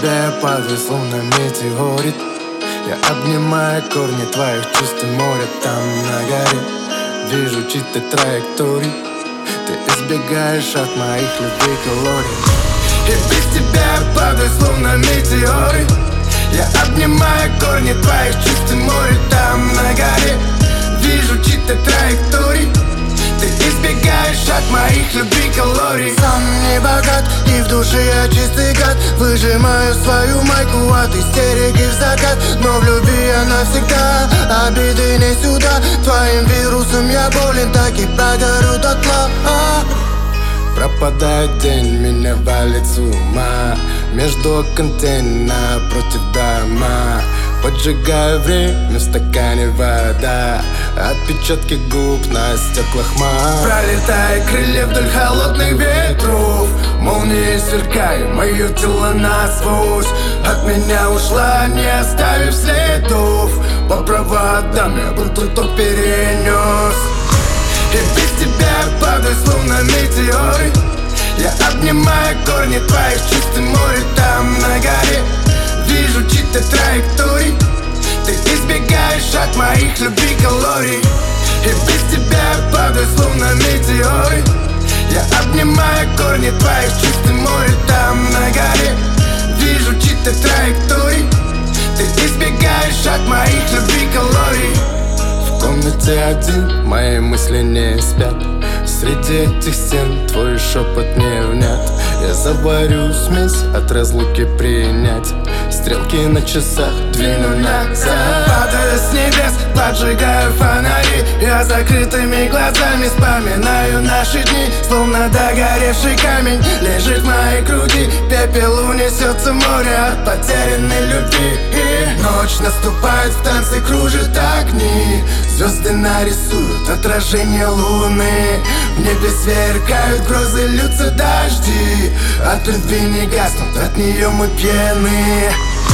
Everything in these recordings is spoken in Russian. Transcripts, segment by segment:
тебя я падаю, словно метеорит. Я обнимаю корни твоих чувств и моря. Там на горе вижу чьи-то траектории. Ты избегаешь от моих любви калорий. И без тебя я падаю, словно метеорит. Я обнимаю корни твоих чувств и моря. Там на горе вижу чьи-то траектории. Ты избегаешь от моих любви калорий. Сам не богат, и в душе я чистый гад. Выжимаю свою майку от истерики в закат. Но в любви я навсегда, обиды не сюда. Твоим вирусом я болен, так и прогорю дотла. Пропадает день, меня валит с ума. Между окон тень, напротив дома. Поджигаю время, в стакане вода. Отпечатки губ на стеклах мар. Пролетая крылья вдоль холодных ветров, молнии сверкай, мое тело насквозь. От меня ушла, не оставив следов. По проводам я будто тот перенес. И без тебя я падаю, словно метеорит. Я обнимаю корни твоих чувств и море. Там на горе вижу чьи-то траектории. Ты избегаешь от моих любви калорий. И без тебя я падаю, словно метеорит. Я обнимаю корни твоих чувств и море. Там на горе вижу чьи-то траектории. Ты избегаешь от моих любви калорий. В комнате один, мои мысли не спят. Среди этих стен твой шепот не внят. Я заварю смесь от разлуки принять. Стрелки на часах двину назад. Падаю с небес, поджигаю фонари. Я закрытыми глазами вспоминаю наши дни. Словно догоревший камень лежит в моей груди. Пепел унесется в море от потерянной любви. И ночь наступает, в танце кружат огни. Звезды нарисуют отражение луны. В небе сверкают грозы, льются дожди. От любви не гаснут, от нее мы пьяны.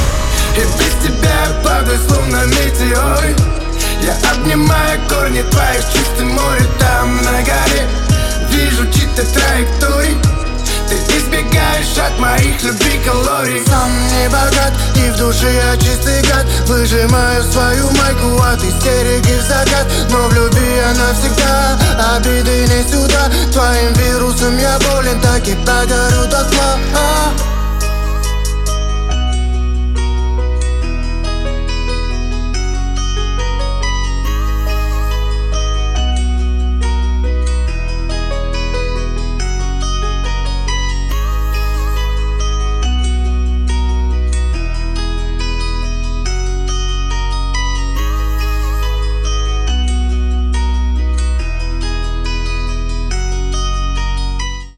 И без тебя я падаю, словно метеорит. Я обнимаю корни твоих чувств и море. Там на горе вижу чьи-то траектории. Ты избегаешь от моих любви калорий. Сам не богат, и в душе я чистый гад. Выжимаю свою майку от истерики в закат. Но в любви я навсегда, обиды не сюда. Твоим вирусом я болен, так и прогорю дотла.